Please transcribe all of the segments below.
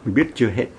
Mình biết chưa hết.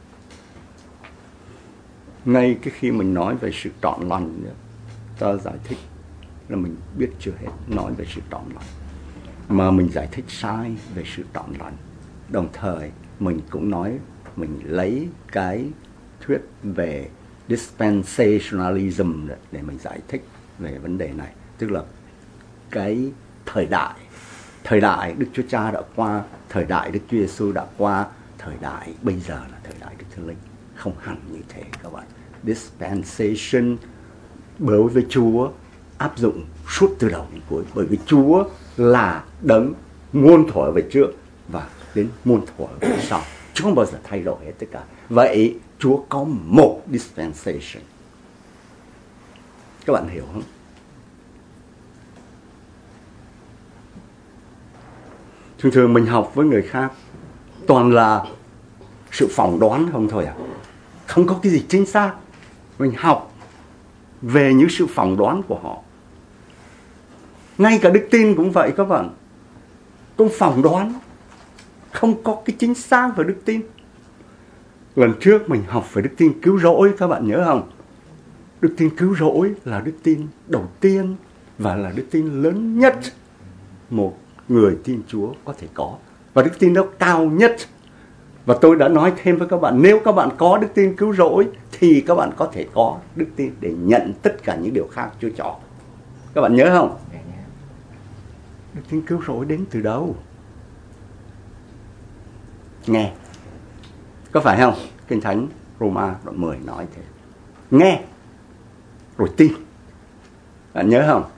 Ngay cái khi mình nói về sự trọn lành, ta giải thích là mình biết chưa hết nói về sự trọn lành, mà mình giải thích sai về sự trọn lành. Đồng thời mình cũng nói, mình lấy cái thuyết về dispensationalism để mình giải thích về vấn đề này. Tức là cái thời đại Đức Chúa Cha đã qua, thời đại Đức Chúa Giêsu đã qua, thời đại bây giờ là thời đại Đức Thánh Linh. Không hẳn như thế các bạn. Dispensation đối với Chúa áp dụng suốt từ đầu đến cuối, bởi vì Chúa là đấng muôn thuở về trước và đến muôn thuở về sau, chứ không bao giờ thay đổi hết tất cả. Vậy Chúa có một dispensation. Các bạn hiểu không? Thường thường mình học với người khác toàn là sự phỏng đoán không thôi à. Không có cái gì chính xác. Mình học về những sự phỏng đoán của họ. Ngay cả đức tin cũng vậy các bạn. Cũng phỏng đoán. Không có cái chính xác về đức tin. Lần trước mình học về đức tin cứu rỗi, các bạn nhớ không? Đức tin cứu rỗi là đức tin đầu tiên và là đức tin lớn nhất một người tin Chúa có thể có. Và đức tin đó cao nhất. Và tôi đã nói thêm với các bạn, nếu các bạn có đức tin cứu rỗi thì các bạn có thể có đức tin để nhận tất cả những điều khác Chúa cho. Các bạn nhớ không? Đức tin cứu rỗi đến từ đâu? Nghe. Có phải không? Kinh Thánh Roma đoạn 10 nói thế. Nghe rồi tin. Bạn nhớ không?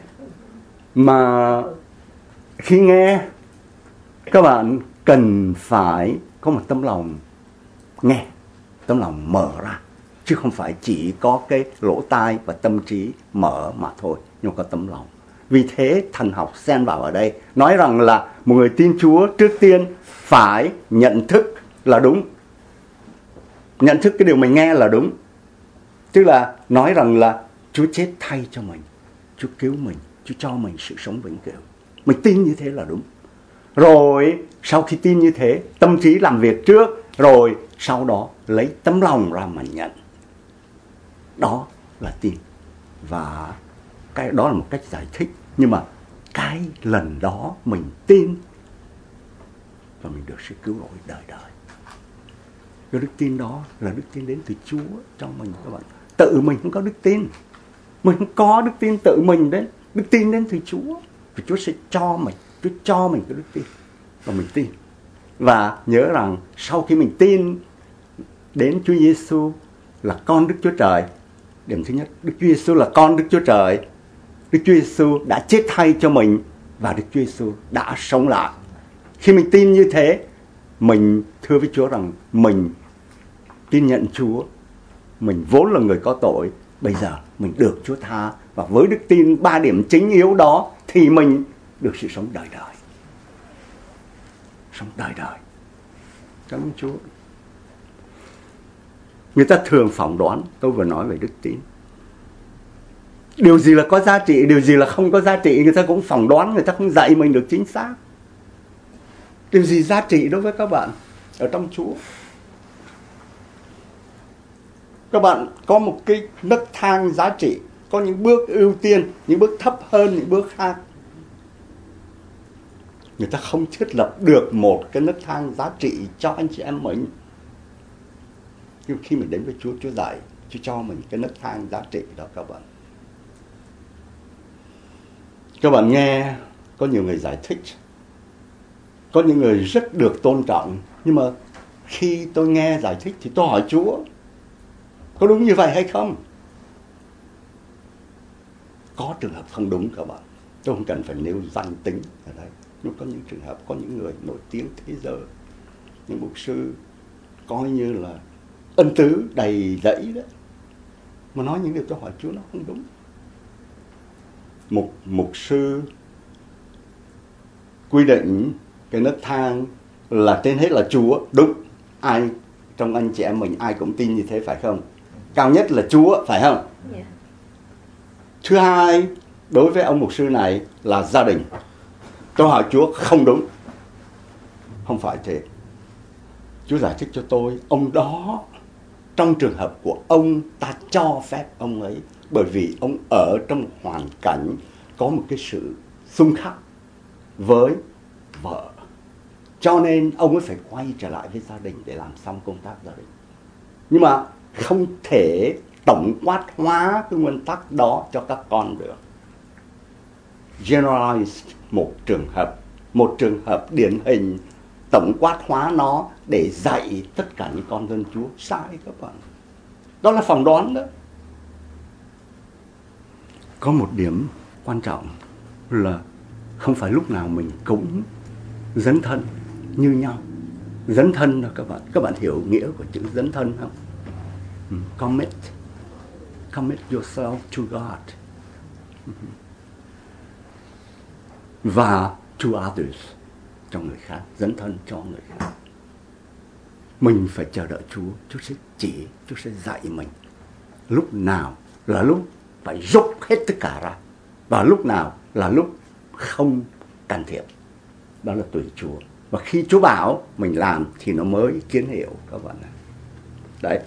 Mà khi nghe, các bạn cần phải có một tấm lòng nghe, tấm lòng mở ra, chứ không phải chỉ có cái lỗ tai và tâm trí mở mà thôi, nhưng có tấm lòng. Vì thế thần học xen vào ở đây, nói rằng là một người tin Chúa trước tiên phải nhận thức là đúng. Nhận thức cái điều mình nghe là đúng. Tức là nói rằng là Chúa chết thay cho mình, Chúa cứu mình, Chúa cho mình sự sống vĩnh cửu. Mình tin như thế là đúng. Rồi sau khi tin như thế, tâm trí làm việc trước, rồi sau đó lấy tấm lòng ra mà nhận. Đó là tin. Và cái đó là một cách giải thích. Nhưng mà cái lần đó mình tin và mình được sự cứu rỗi đời đời. Cái đức tin đó là đức tin đến từ Chúa trong mình các bạn. Tự mình không có đức tin. Mình không có đức tin tự mình đấy. Đức tin đến từ Chúa. Và Chúa sẽ cho mình. Chúa cho mình cái đức tin. Và mình tin. Và nhớ rằng sau khi mình tin đến Chúa Giêsu là con Đức Chúa Trời. Điểm thứ nhất, Đức Chúa Giêsu là con Đức Chúa Trời. Đức Chúa Giêsu đã chết thay cho mình và Đức Chúa Giêsu đã sống lại. Khi mình tin như thế, mình thưa với Chúa rằng mình tin nhận Chúa, mình vốn là người có tội, bây giờ mình được Chúa tha, và với đức tin 3 điểm chính yếu đó thì mình được sự sống đời đời. Sống đời đời. Cảm ơn Chúa. Người ta thường phỏng đoán, tôi vừa nói về đức tin. Điều gì là có giá trị, điều gì là không có giá trị, người ta cũng phỏng đoán, người ta không dạy mình được chính xác. Điều gì giá trị đối với các bạn ở trong Chúa? Các bạn có một cái nấc thang giá trị, có những bước ưu tiên, những bước thấp hơn những bước khác. Người ta không thiết lập được một cái nấc thang giá trị cho anh chị em mình. Nhưng khi mình đến với Chúa, Chúa dạy, Chúa cho mình cái nấc thang giá trị đó các bạn. Các bạn nghe, có nhiều người giải thích, có những người rất được tôn trọng, nhưng mà khi tôi nghe giải thích thì tôi hỏi Chúa, có đúng như vậy hay không? Có trường hợp không đúng các bạn. Tôi không cần phải nêu danh tính ở đây. Nhưng có những trường hợp, có những người nổi tiếng thế giới, những mục sư coi như là ân tứ đầy dẫy đó, mà nói những điều tôi hỏi Chúa nó không đúng. Một mục sư quy định cái nấc thang là trên hết là Chúa, đúng. Ai trong anh chị em mình ai cũng tin như thế phải không? Cao nhất là Chúa, phải không? Yeah. Thứ hai, đối với ông mục sư này là gia đình. Tôi hỏi Chúa không đúng. Không phải thế. Chúa giải thích cho tôi, ông đó, trong trường hợp của ông, ta cho phép ông ấy, bởi vì ông ở trong một hoàn cảnh có một cái sự xung khắc với vợ. Cho nên ông ấy phải quay trở lại với gia đình để làm xong công tác gia đình. Nhưng mà không thể tổng quát hóa cái nguyên tắc đó cho các con được. Generalize một trường hợp điển hình, tổng quát hóa nó để dạy tất cả những con dân Chúa. Sai các bạn. Đó là phỏng đoán đó. Có một điểm quan trọng là không phải lúc nào mình cũng dấn thân như nhau. Dấn thân đó các bạn. Các bạn hiểu nghĩa của chữ dấn thân không? Commit yourself to God. Và to others, cho người khác. Dấn thân cho người khác. Mình phải chờ đợi Chúa. Chúa sẽ chỉ, Chúa sẽ dạy mình. Lúc nào là lúc phải dốc hết tất cả ra. Và lúc nào là lúc không can thiệp. Đó là tùy Chúa. Và khi Chúa bảo mình làm thì nó mới kiến hiệu các bạn ạ. Đấy.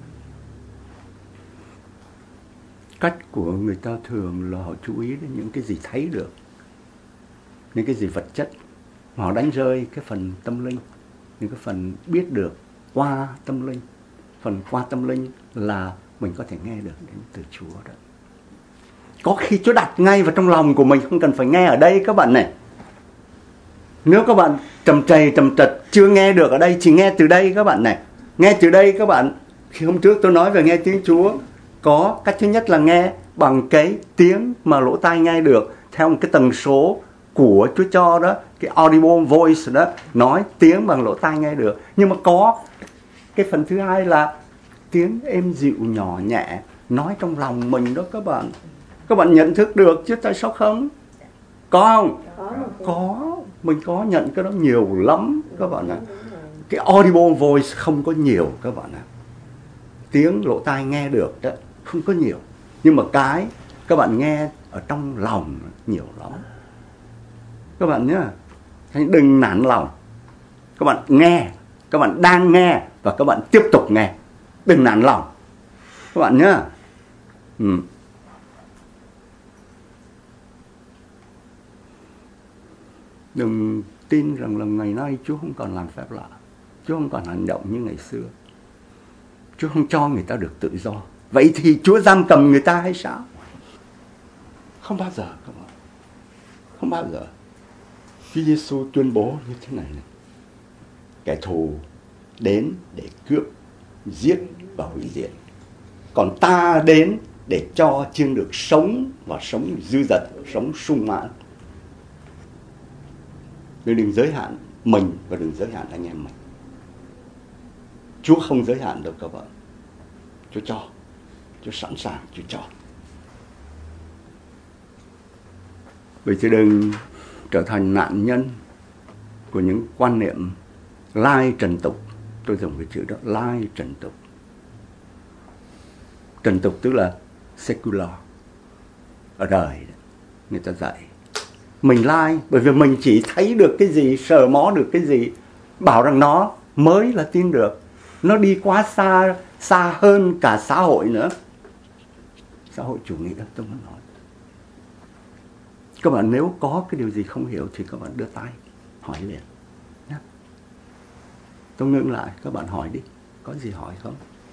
Cách của người ta thường là họ chú ý đến những cái gì thấy được, những cái gì vật chất. Họ đánh rơi cái phần tâm linh, những cái phần biết được qua tâm linh. Phần qua tâm linh là mình có thể nghe được đến từ Chúa đó. Có khi Chúa đặt ngay vào trong lòng của mình, không cần phải nghe ở đây các bạn này. Nếu các bạn trầm trật chưa nghe được ở đây, chỉ nghe từ đây các bạn này. Nghe từ đây các bạn. Khi hôm trước tôi nói về nghe tiếng Chúa, có cách thứ nhất là nghe bằng cái tiếng mà lỗ tai nghe được theo một cái tần số của Chúa cho đó, cái audible voice đó, nói tiếng bằng lỗ tai nghe được. Nhưng mà có cái phần thứ hai là tiếng êm dịu nhỏ nhẹ nói trong lòng mình đó các bạn. Các bạn nhận thức được chứ tại sao không? Có không? Có. Mình có nhận cái đó nhiều lắm các bạn ạ. Cái audible voice không có nhiều các bạn ạ. Tiếng lỗ tai nghe được đó không có nhiều. Nhưng mà cái các bạn nghe ở trong lòng nhiều lắm. Các bạn nhá, đừng nản lòng. Các bạn nghe, các bạn đang nghe và các bạn tiếp tục nghe. Đừng nản lòng. Các bạn nhá. Đừng tin rằng là ngày nay Chúa không còn làm phép lạ. Chúa không còn hành động như ngày xưa. Chúa không cho người ta được tự do. Vậy thì Chúa giam cầm người ta hay sao? Không bao giờ các bạn. Không bao giờ. Chúa Giêsu tuyên bố như thế này. Kẻ thù đến để cướp, giết và hủy diệt. Còn ta đến để cho chiên được sống và sống dư dật, sống sung mãn. Nên đừng giới hạn mình và đừng giới hạn anh em mình. Chúa không giới hạn đâu các bạn. Chúa cho. Chúa sẵn sàng, Chúa cho. Vậy chứ đừng trở thành nạn nhân của những quan niệm lai trần tục. Tôi dùng cái chữ đó, lai trần tục. Trần tục tức là secular. Ở đời người ta dạy mình lai, bởi vì mình chỉ thấy được cái gì, sờ mó được cái gì, bảo rằng nó mới là tin được. Nó đi quá xa hơn cả xã hội nữa. Xã hội chủ nghĩa tôi muốn nói. Các bạn nếu có cái điều gì không hiểu thì các bạn đưa tay hỏi liền. Tôi ngưng lại, các bạn hỏi đi. Có gì hỏi không?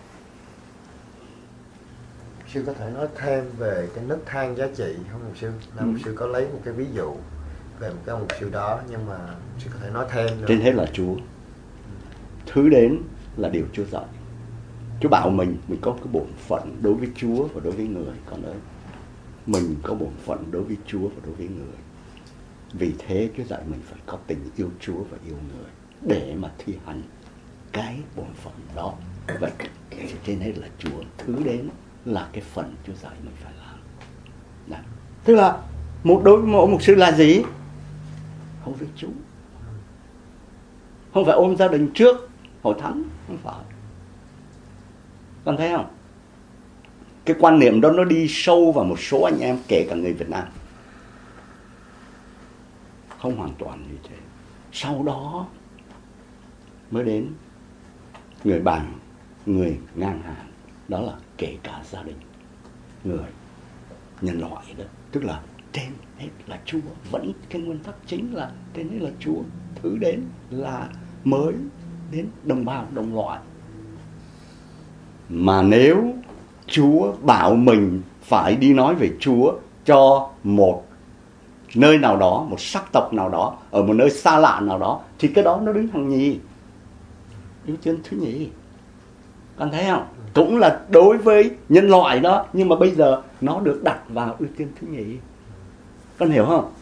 Sư có thể nói thêm về cái nấc thang giá trị không mục sư? Mục sư có lấy một cái ví dụ về một cái mục sư đó, nhưng mà sư có thể nói thêm nữa. Trên hết là Chúa. Thứ đến là điều Chúa dạy. Chúa bảo mình có cái bổn phận đối với Chúa và đối với người. Còn đấy, mình có bổn phận đối với Chúa và đối với người. Vì thế Chúa dạy mình phải có tình yêu Chúa và yêu người để mà thi hành cái bổn phận đó. Vậy trên hết là Chúa. Thứ đến là cái phần Chúa dạy mình phải làm. Đấy. Tức là đối với mỗi mục sư là gì? Hầu việc Chúa. Không phải ôm gia đình trước hội thánh, không phải. Con thấy không? Cái quan niệm đó nó đi sâu vào một số anh em, kể cả người Việt Nam. Không hoàn toàn như thế. Sau đó mới đến người bạn, người ngang hàng, đó là kể cả gia đình, người nhân loại đó, tức là trên hết là Chúa, vẫn cái nguyên tắc chính là trên hết là Chúa, thứ đến là mới đến đồng bào đồng loại. Mà nếu Chúa bảo mình phải đi nói về Chúa cho một nơi nào đó, một sắc tộc nào đó, ở một nơi xa lạ nào đó, thì cái đó nó đứng hàng nhì, ưu tiên thứ nhì. Con thấy không? Cũng là đối với nhân loại đó, nhưng mà bây giờ nó được đặt vào ưu tiên thứ nhì. Con hiểu không?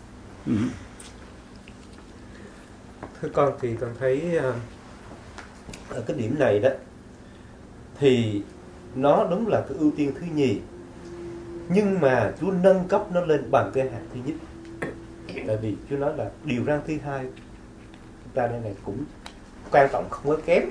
Thưa con thì con thấy ở cái điểm này đó thì nó đúng là cái ưu tiên thứ nhì, nhưng mà Chúa nâng cấp nó lên bằng cái hạng thứ nhất. Tại vì Chúa nói là điều răn thứ hai chúng ta đây này cũng quan trọng không có kém.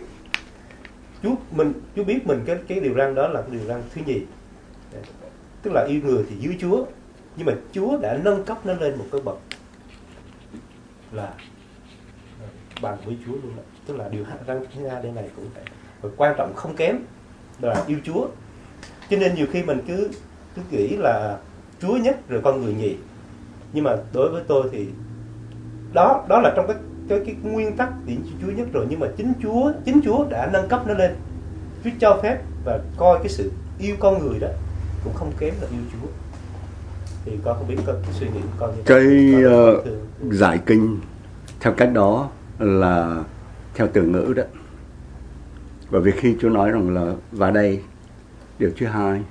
Chúa biết mình cái điều răn đó là cái điều răn thứ nhì, tức là yêu người thì dưới Chúa, nhưng mà Chúa đã nâng cấp nó lên một cái bậc là bằng với Chúa luôn đó. Tức là điều răn thứ hai đây này cũng vậy, và quan trọng không kém là yêu Chúa. Cho nên nhiều khi mình cứ nghĩ là Chúa nhất rồi con người nhì, nhưng mà đối với tôi thì đó là trong cái nguyên tắc thì Chúa nhất rồi, nhưng mà chính Chúa đã nâng cấp nó lên. Chúa cho phép và coi cái sự yêu con người đó cũng không kém là yêu Chúa. Thì con không biết cái suy nghĩ của con như cái giải kinh theo cách đó là theo từ ngữ đó. Bởi vì khi Chúa nói rằng là vào đây điều thứ hai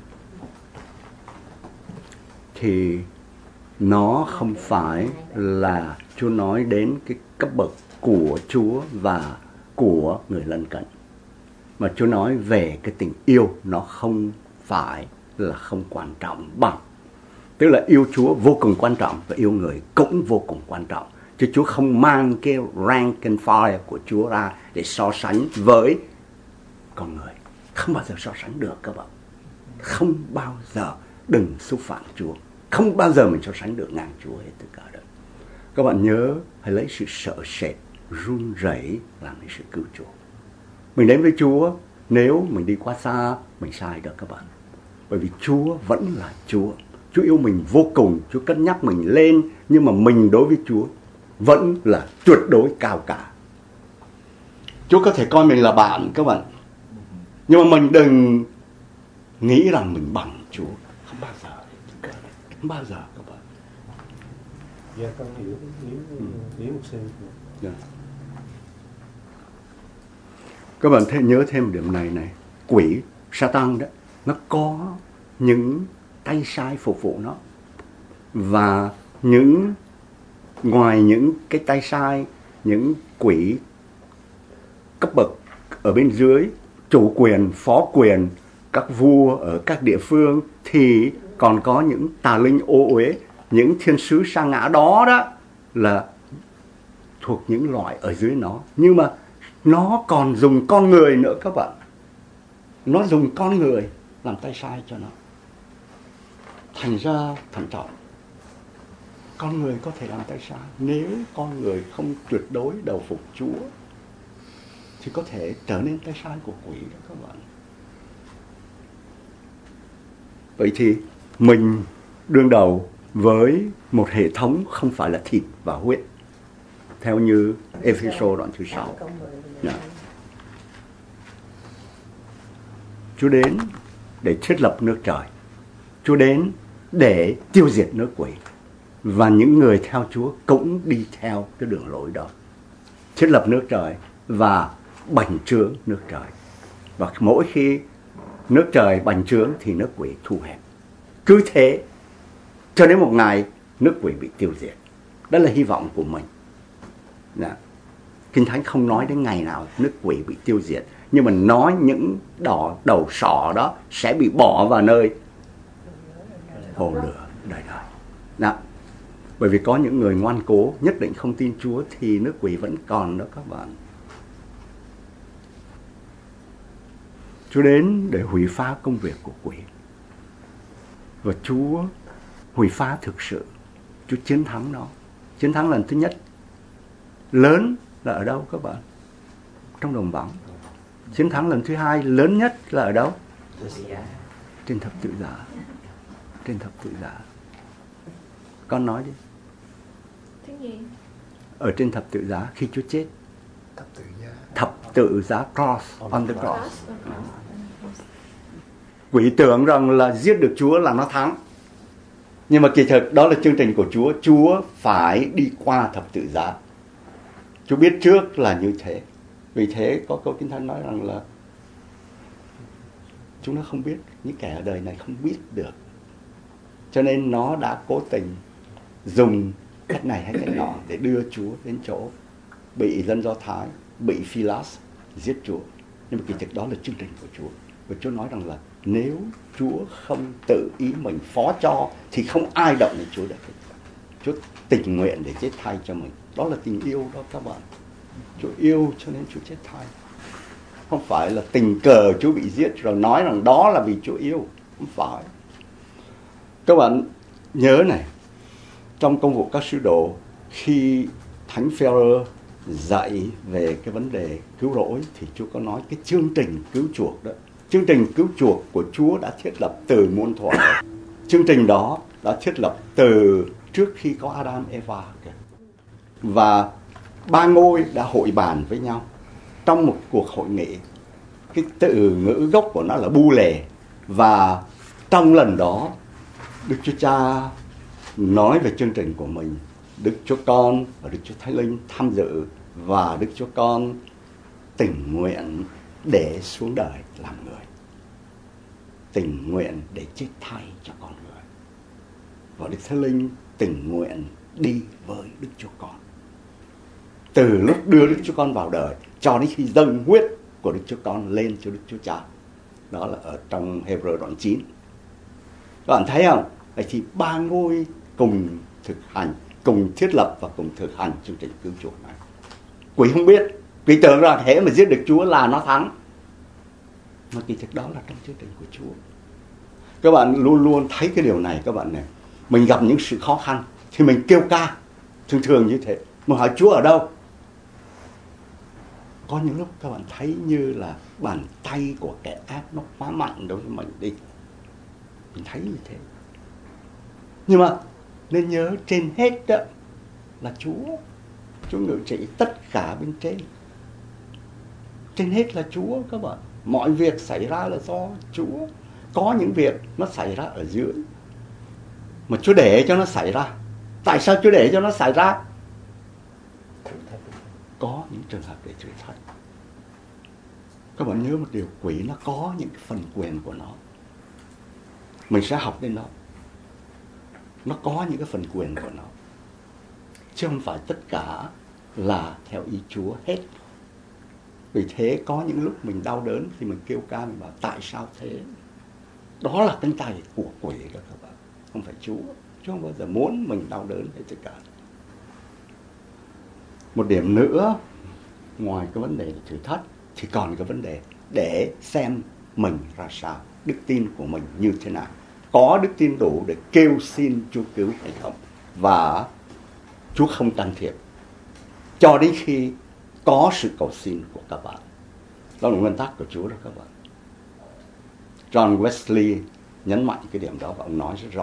thì nó không phải là Chúa nói đến cái cấp bậc của Chúa và của người lân cận, mà Chúa nói về cái tình yêu nó không phải là không quan trọng bằng. Tức là yêu Chúa vô cùng quan trọng và yêu người cũng vô cùng quan trọng. Chứ Chúa không mang cái rank and file của Chúa ra để so sánh với con người. Không bao giờ so sánh được các bạn. Không bao giờ, đừng xúc phạm Chúa. Không bao giờ mình so sánh được ngang Chúa hết tất cả đó. Các bạn nhớ, hãy lấy sự sợ sệt, run rẩy làm nên sự cứu chuộc. Mình đến với Chúa, nếu mình đi quá xa, mình sai được các bạn. Bởi vì Chúa vẫn là Chúa. Chúa yêu mình vô cùng, Chúa cất nhắc mình lên, nhưng mà mình đối với Chúa vẫn là tuyệt đối cao cả. Chúa có thể coi mình là bạn các bạn, nhưng mà mình đừng nghĩ rằng mình bằng Chúa. Không bao giờ. Không bao giờ các bạn. Dạ con hiểu một sinh. Yeah. Các bạn nhớ thêm điểm này này. Quỷ, Satan đó, nó có những tay sai phục vụ nó. Và ngoài những cái tay sai, những quỷ cấp bậc ở bên dưới, chủ quyền, phó quyền, các vua ở các địa phương, thì còn có những tà linh ô uế, những thiên sứ sa ngã đó là thuộc những loại ở dưới nó. Nhưng mà nó còn dùng con người nữa các bạn. Nó dùng con người làm tay sai cho nó. Thành ra thận trọng. Con người có thể làm tay sai. Nếu con người không tuyệt đối đầu phục Chúa thì có thể trở nên tay sai của quỷ đó các bạn. Vậy thì mình đương đầu với một hệ thống không phải là thịt và huyết, theo như Ê-phê-sô đoạn thứ 6. Chúa đến để thiết lập nước trời. Chúa đến để tiêu diệt nước quỷ. Và những người theo Chúa cũng đi theo cái đường lối đó. Thiết lập nước trời và bành trướng nước trời. Và mỗi khi nước trời bành trướng thì nước quỷ thu hẹp. Cứ thế cho đến một ngày nước quỷ bị tiêu diệt. Đó là hy vọng của mình. Kinh Thánh không nói đến ngày nào nước quỷ bị tiêu diệt, nhưng mà nói những đầu sỏ đó sẽ bị bỏ vào nơi hồ lửa đời đời. Bởi vì có những người ngoan cố nhất định không tin Chúa thì nước quỷ vẫn còn đó các bạn. Chúa đến để hủy phá công việc của quỷ. Và Chúa hủy phá thực sự. Chúa chiến thắng nó. Chiến thắng lần thứ nhất lớn là ở đâu các bạn? Trong đồng vắng. Chiến thắng lần thứ hai lớn nhất là ở đâu? Trên thập tự giá. Trên thập tự giá. Con nói đi. Thứ gì? Ở trên thập tự giá khi Chúa chết. Thập tự giá. Cross, on the cross. Quỷ tưởng rằng là giết được Chúa là nó thắng. Nhưng mà kỳ thực đó là chương trình của Chúa. Chúa phải đi qua thập tự giá. Chúa biết trước là như thế. Vì thế có câu Kinh Thánh nói rằng là chúng nó không biết, những kẻ ở đời này không biết được. Cho nên nó đã cố tình dùng cách này hay cách nọ để đưa Chúa đến chỗ bị dân Do Thái, bị Phi-lát giết Chúa. Nhưng mà kỳ thực đó là chương trình của Chúa. Và Chúa nói rằng là nếu Chúa không tự ý mình phó cho thì không ai động đến Chúa được. Chúa tình nguyện để chết thay cho mình. Đó là tình yêu đó các bạn. Chúa yêu cho nên Chúa chết thay. Không phải là tình cờ Chúa bị giết rồi nói rằng đó là vì Chúa yêu. Không phải. Các bạn nhớ này, trong Công vụ các sứ đồ, khi Thánh Phêrô dạy về cái vấn đề cứu rỗi thì Chúa có nói cái chương trình cứu chuộc đó. Chương trình cứu chuộc của Chúa đã thiết lập từ muôn thuở. Chương trình đó đã thiết lập từ trước khi có Adam, Eva. Và ba ngôi đã hội bàn với nhau trong một cuộc hội nghị. Cái từ ngữ gốc của nó là bu lề. Và trong lần đó, Đức Chúa Cha nói về chương trình của mình. Đức Chúa Con và Đức Chúa Thánh Linh tham dự. Và Đức Chúa Con tình nguyện để xuống đời làm người. Tình nguyện để chết thay cho con người. Và Đức Thánh Linh tình nguyện đi với Đức Chúa Con. Từ lúc đưa Đức Chúa Con vào đời cho đến khi dâng huyết của Đức Chúa Con lên cho Đức Chúa Cha. Đó là ở trong Hebrew đoạn 9. Các bạn thấy không? Vậy thì ba ngôi cùng thực hành, cùng thiết lập và cùng thực hành chương trình cứu chuộc này. Quỷ không biết. Quỷ tưởng rằng hễ mà giết được Chúa là nó thắng. Mà kỳ thực đó là trong chương trình của Chúa. Các bạn luôn luôn thấy cái điều này các bạn này. Mình gặp những sự khó khăn thì mình kêu ca. Thường thường như thế. Mình hỏi Chúa ở đâu? Có những lúc các bạn thấy như là bàn tay của kẻ ác nó quá mạnh đối với mình đi. Mình thấy như thế. Nhưng mà nên nhớ trên hết đó là Chúa. Chúa ngự trị tất cả bên trên. Trên hết là Chúa các bạn. Mọi việc xảy ra là do Chúa. Có những việc nó xảy ra ở dưới mà Chúa để cho nó xảy ra. Tại sao Chúa để cho nó xảy ra? Có những trường hợp để thử thách. Các bạn nhớ một điều, quỷ nó có những cái phần quyền của nó. Mình sẽ học đến đó. Nó có những cái phần quyền của nó. Chứ không phải tất cả là theo ý Chúa hết. Vì thế có những lúc mình đau đớn thì mình kêu ca, mình bảo tại sao thế? Đó là cánh tay của quỷ đó các bạn. Không phải Chúa. Chúa không bao giờ muốn mình đau đớn hay tất cả. Một điểm nữa, ngoài cái vấn đề thử thách thì còn cái vấn đề để xem mình ra sao, đức tin của mình như thế nào. Có đức tin đủ để kêu xin Chúa cứu hay không. Và Chúa không can thiệp cho đến khi có sự cầu xin của các bạn. Đó là nguyên tắc của Chúa đó các bạn. John Wesley nhấn mạnh cái điểm đó và ông nói rất rõ.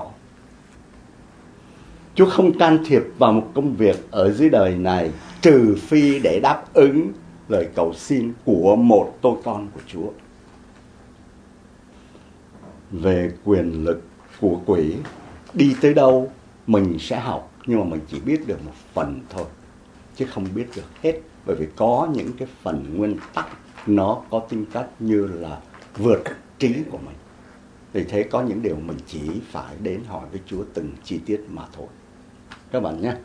Chúa không can thiệp vào một công việc ở dưới đời này trừ phi để đáp ứng lời cầu xin của một tôi con của Chúa. Về quyền lực của quỷ, đi tới đâu mình sẽ học, nhưng mà mình chỉ biết được một phần thôi, chứ không biết được hết. Bởi vì có những cái phần nguyên tắc nó có tính cách như là vượt trí của mình. Vì thế có những điều mình chỉ phải đến hỏi với Chúa từng chi tiết mà thôi. Các bạn nhé.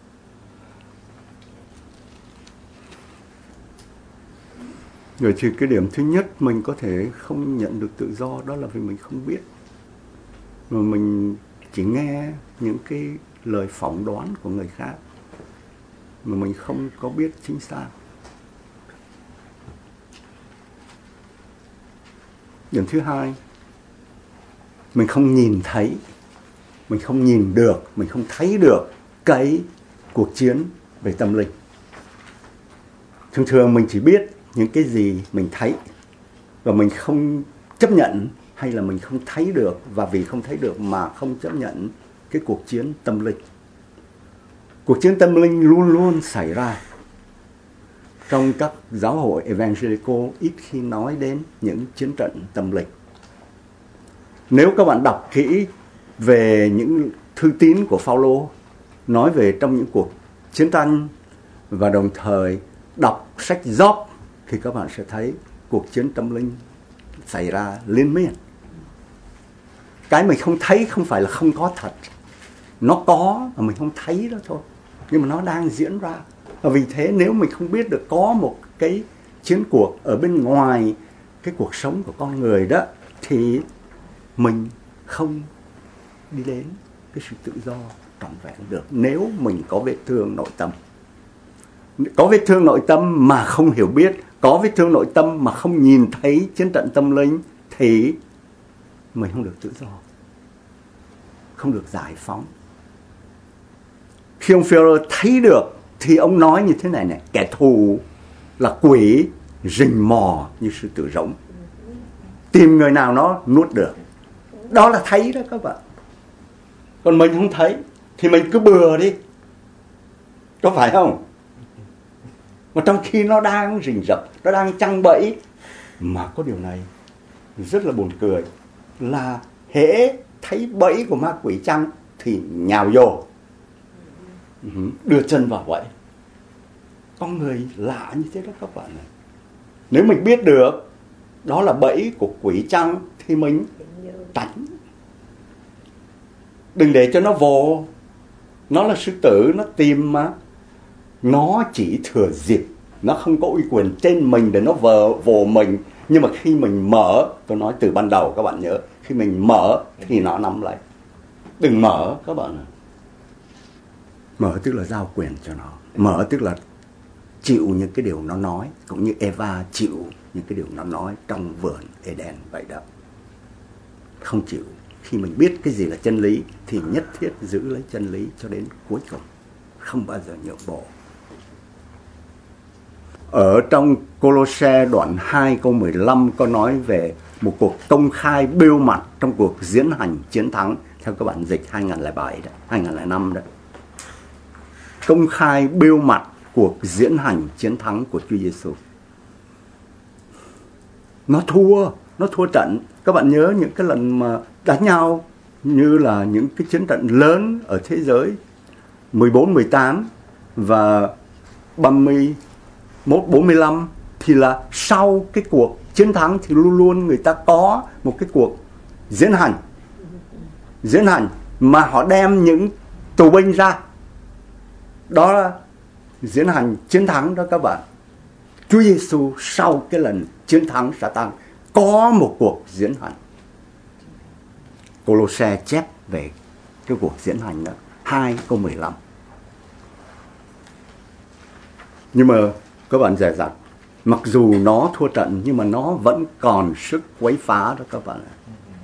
Rồi thì cái điểm thứ nhất mình có thể không nhận được tự do, đó là vì mình không biết. Mà mình chỉ nghe những cái lời phỏng đoán của người khác mà mình không có biết chính xác. Điểm thứ hai, mình không nhìn thấy, mình không nhìn được, mình không thấy được cái cuộc chiến về tâm linh. Thường thường mình chỉ biết những cái gì mình thấy và mình không chấp nhận, hay là mình không thấy được và vì không thấy được mà không chấp nhận cái cuộc chiến tâm linh. Cuộc chiến tâm linh luôn luôn xảy ra. Trong các giáo hội Evangelical ít khi nói đến những chiến trận tâm linh. Nếu các bạn đọc kỹ về những thư tín của Phaolô nói về trong những cuộc chiến tranh và đồng thời đọc sách Job thì các bạn sẽ thấy cuộc chiến tâm linh xảy ra liên miên. Cái mình không thấy không phải là không có thật. Nó có mà mình không thấy đó thôi. Nhưng mà nó đang diễn ra. Và vì thế nếu mình không biết được có một cái chiến cuộc ở bên ngoài cái cuộc sống của con người đó, thì mình không đi đến cái sự tự do trọn vẹn được. Nếu mình có vết thương nội tâm. Có vết thương nội tâm mà không hiểu biết, có vết thương nội tâm mà không nhìn thấy chiến trận tâm linh, thì mình không được tự do, không được giải phóng. Khi ông Phêrô thấy được thì ông nói như thế này này: kẻ thù là quỷ rình mò như sư tử rỗng, tìm người nào nó nuốt được. Đó là thấy đó các bạn. Còn mình không thấy thì mình cứ bừa đi, có phải không? Mà trong khi nó đang rình rập, nó đang chăng bẫy. Mà có điều này rất là buồn cười, là hễ thấy bẫy của ma quỷ chăng thì nhào vô, đưa chân vào bẫy. Con người lạ như thế đó các bạn này. Nếu mình biết được đó là bẫy của quỷ chăng thì mình tránh. Đừng để cho nó vô. Nó là sư tử, nó tìm mà. Nó chỉ thừa dịp. Nó không có uy quyền trên mình để nó vồ mình. Nhưng mà khi mình mở, tôi nói từ ban đầu các bạn nhớ, khi mình mở thì nó nắm lấy. Đừng mở các bạn ạ. Mở tức là giao quyền cho nó. Mở tức là chịu những cái điều nó nói, cũng như Eva chịu những cái điều nó nói trong vườn Eden vậy đó. Không chịu. Khi mình biết cái gì là chân lý thì nhất thiết giữ lấy chân lý cho đến cuối cùng, không bao giờ nhượng bộ. Ở trong Cô-lô-se đoạn 2 câu 15 có nói về một cuộc công khai bêu mặt trong cuộc diễn hành chiến thắng, theo các bản dịch 2007 đó, 2005 đó. Công khai bêu mặt cuộc diễn hành chiến thắng của Chúa Giêsu. Nó thua trận. Các bạn nhớ những cái lần mà đánh nhau, như là những cái chiến trận lớn ở thế giới 14, 18 và 31, 45, thì là sau cái cuộc chiến thắng thì luôn luôn người ta có một cái cuộc diễn hành mà họ đem những tù binh ra. Đó là diễn hành chiến thắng đó các bạn. Chúa Giêsu sau cái lần chiến thắng Sa-tan có một cuộc diễn hành. Cô-lô-se chép về cái cuộc diễn hành đó 2 câu 15. Nhưng mà các bạn dè dặt, mặc dù nó thua trận nhưng mà nó vẫn còn sức quấy phá đó các bạn ạ.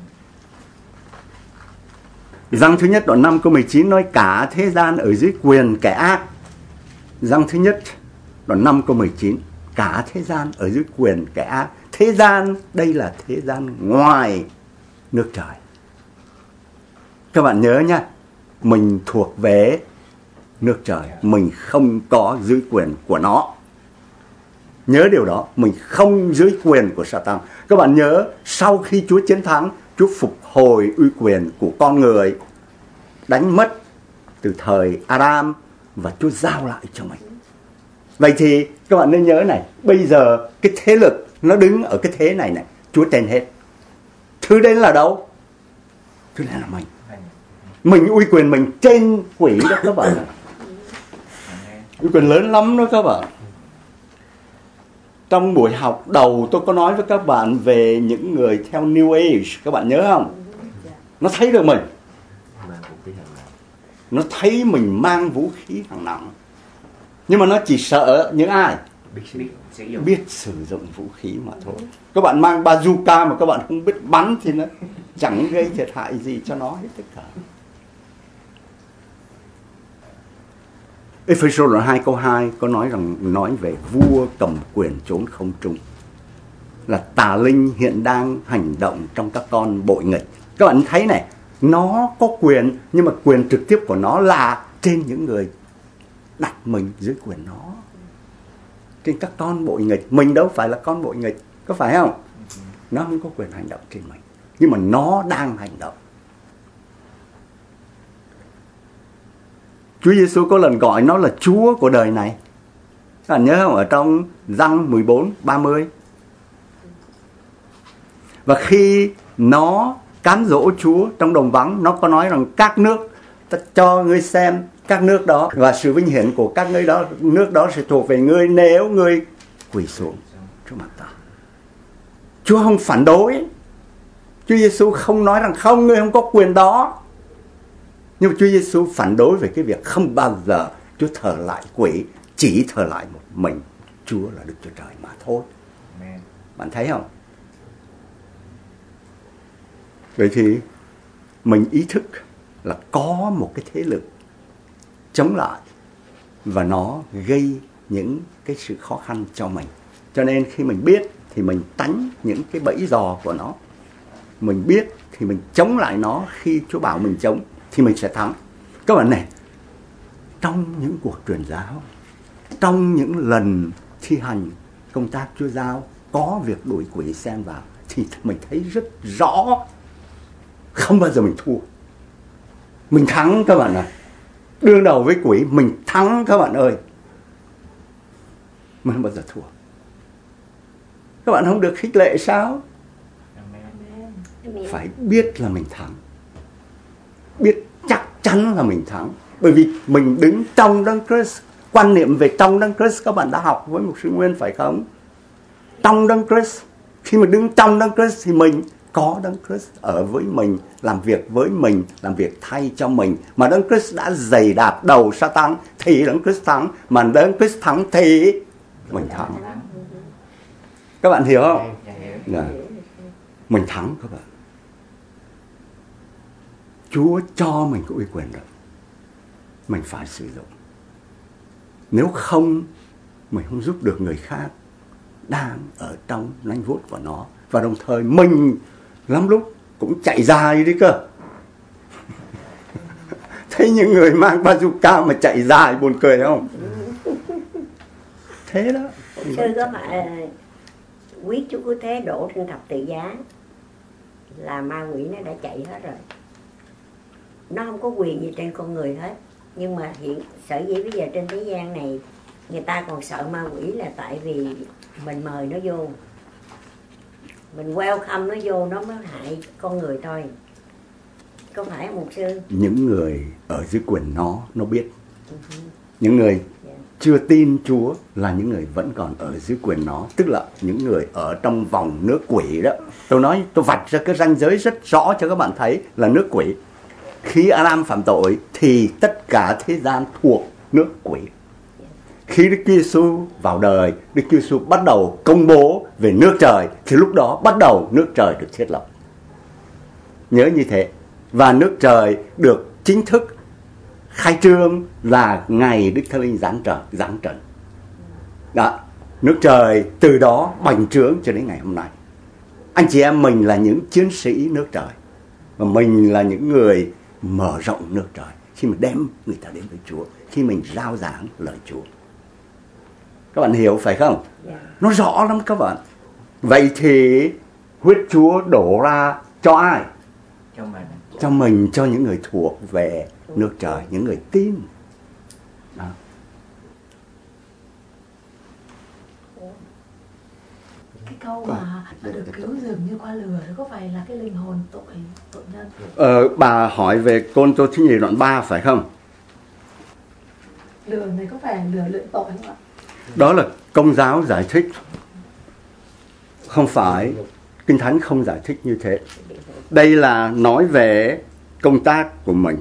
Răng thứ nhất đoạn 5 câu 19 nói cả thế gian ở dưới quyền kẻ ác. Răng thứ nhất đoạn 5 câu 19, cả thế gian ở dưới quyền kẻ ác. Thế gian đây là thế gian ngoài nước trời. Các bạn nhớ nha, mình thuộc về nước trời, mình không có dưới quyền của nó. Nhớ điều đó, mình không dưới quyền của Sa-tan. Các bạn nhớ, sau khi Chúa chiến thắng, Chúa phục hồi uy quyền của con người, đánh mất từ thời Adam, và Chúa giao lại cho mình. Vậy thì các bạn nên nhớ này, bây giờ cái thế lực nó đứng ở cái thế này này, Chúa trên hết. Thứ đấy là đâu? Thứ đấy là mình. Mình uy quyền mình trên quỷ đó các bạn. Uy quyền lớn lắm đó các bạn. Trong buổi học đầu tôi có nói với các bạn về những người theo New Age, các bạn nhớ không? Nó thấy được mình. Nó thấy mình mang vũ khí hạng nặng. Nhưng mà nó chỉ sợ những ai biết sử dụng vũ khí mà thôi. Các bạn mang bazooka mà các bạn không biết bắn thì nó chẳng gây thiệt hại gì cho nó hết tất cả. Ê-phê-sô đoạn 2 câu 2 có nói về vua cầm quyền trốn không trung, là tà linh hiện đang hành động trong các con bội nghịch. Các bạn thấy này, nó có quyền, nhưng mà quyền trực tiếp của nó là trên những người đặt mình dưới quyền nó, trên các con bội nghịch. Mình đâu phải là con bội nghịch, có phải không? Nó không có quyền hành động trên mình, nhưng mà nó đang hành động. Chúa Giêsu có lần gọi nó là Chúa của đời này. Các bạn nhớ không? Ở trong Giăng 14:30. Và khi nó cám dỗ Chúa trong đồng vắng, nó có nói rằng các nước, ta cho ngươi xem các nước đó, và sự vinh hiển của các ngươi đó, nước đó sẽ thuộc về ngươi nếu ngươi quỳ xuống trước mặt ta. Chúa không phản đối. Chúa Giêsu không nói rằng không, ngươi không có quyền đó. Nhưng mà Chúa Giêsu phản đối về cái việc không bao giờ Chúa thờ lại quỷ, chỉ thờ lại một mình Chúa là Đức Chúa Trời mà thôi. Amen. Bạn thấy không? Vậy thì mình ý thức là có một cái thế lực chống lại, và nó gây những cái sự khó khăn cho mình. Cho nên khi mình biết thì mình tránh những cái bẫy dò của nó. Mình biết thì mình chống lại nó, khi Chúa bảo mình chống thì mình sẽ thắng. Các bạn này, trong những cuộc truyền giáo, trong những lần thi hành công tác Chúa giao, có việc đuổi quỷ xen vào, thì mình thấy rất rõ không bao giờ mình thua. Mình thắng các bạn ạ. Đương đầu với quỷ mình thắng các bạn ơi. Mình không bao giờ thua. Các bạn không được khích lệ sao? Phải biết là mình thắng, biết chắc chắn là mình thắng. Bởi vì mình đứng trong Đấng Christ. Quan niệm về trong Đấng Christ các bạn đã học với mục sư Nguyên phải không? Trong Đấng Christ. Khi mình đứng trong Đấng Christ thì mình có Đấng Christ ở với mình, làm việc với mình, làm việc thay cho mình. Mà Đấng Christ đã giày đạp đầu Sa-tan thì Đấng Christ thắng. Mà Đấng Christ thắng thì mình thắng. Các bạn hiểu không? Mình thắng các bạn. Chúa cho mình cái uy quyền rồi, mình phải sử dụng. Nếu không, mình không giúp được người khác đang ở trong nanh vuốt của nó. Và đồng thời mình lắm lúc cũng chạy dài đi cơ. Thấy những người mang bazooka mà chạy dài buồn cười không? Thế đó. Sư có phải quý Chúa Cứu Thế đổ trên thập tự giá là ma quỷ nó đã chạy hết rồi. Nó không có quyền gì trên con người hết. Nhưng mà hiện sở dĩ bây giờ trên thế gian này người ta còn sợ ma quỷ là tại vì mình mời nó vô, mình welcome nó vô, nó mới hại con người thôi. Có phải không mục sư? Những người ở dưới quyền nó biết. Những người chưa tin Chúa là những người vẫn còn ở dưới quyền nó. Tức là những người ở trong vòng nước quỷ đó. Tôi vạch ra cái ranh giới rất rõ cho các bạn thấy là nước quỷ. Khi Adam phạm tội thì tất cả thế gian thuộc nước quỷ. Khi Đức Chúa Giêsu vào đời, Đức Chúa Giêsu bắt đầu công bố về nước trời, thì lúc đó bắt đầu nước trời được thiết lập. Nhớ như thế. Và nước trời được chính thức khai trương là ngày Đức Thánh Linh giáng trần. Đó, nước trời từ đó bành trướng cho đến ngày hôm nay. Anh chị em mình là những chiến sĩ nước trời, và mình là những người mở rộng nước trời khi mình đem người ta đến với Chúa, khi mình rao giảng lời Chúa. Các bạn hiểu phải không? Nó rõ lắm các bạn. Vậy thì huyết Chúa đổ ra cho ai? Cho mình, cho những người thuộc về nước trời, những người tin. Đó. Cái câu mà được cứu dường như qua lửa, có phải là cái linh hồn tội nhân? Bà hỏi về Cô-rinh-tô thứ nhì đoạn 3 phải không? Lửa này có phải lửa luyện tội không ạ? Đó là Công giáo giải thích. Không phải, Kinh Thánh không giải thích như thế. Đây là nói về công tác của mình.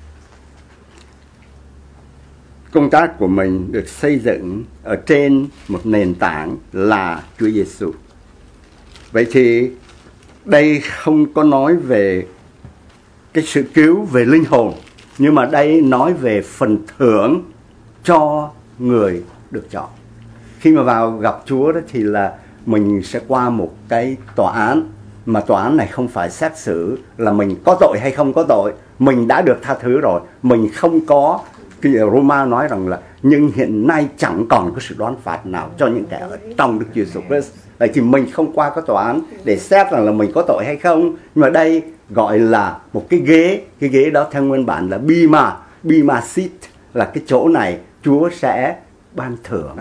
Công tác của mình được xây dựng ở trên một nền tảng là Chúa Giêsu. Vậy thì đây không có nói về cái sự cứu về linh hồn, nhưng mà đây nói về phần thưởng cho người được chọn. Khi mà vào gặp Chúa đó thì là mình sẽ qua một cái tòa án, mà tòa án này không phải xét xử là mình có tội hay không có tội, mình đã được tha thứ rồi, mình không có, cái Roma nói rằng là nhưng hiện nay chẳng còn có sự đoán phạt nào cho những kẻ ở trong Đức Chúa Giêsu Christ. Vậy thì mình không qua cái tòa án để xét rằng là mình có tội hay không, nhưng mà đây gọi là một cái ghế đó theo nguyên bản là bima seat, là cái chỗ này Chúa sẽ ban thưởng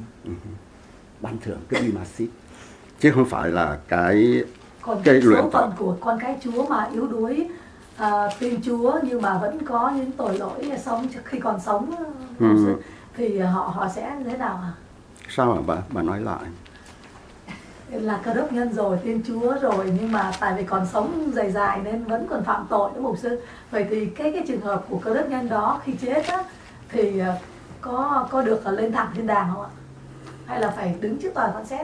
cái bima seat, chứ không phải là cái luyện số phận của con cái Chúa mà yếu đuối tin Chúa nhưng mà vẫn có những tội lỗi sống khi còn sống thì họ sẽ thế nào hả? Sao hả bà nói lại? Là cơ đốc nhân rồi, tin Chúa rồi, nhưng mà tại vì còn sống dài nên vẫn còn phạm tội đó mục sư. Vậy thì cái trường hợp của cơ đốc nhân đó khi chết á, thì có được lên thẳng thiên đàng không ạ? Hay là phải đứng trước tòa phán xét?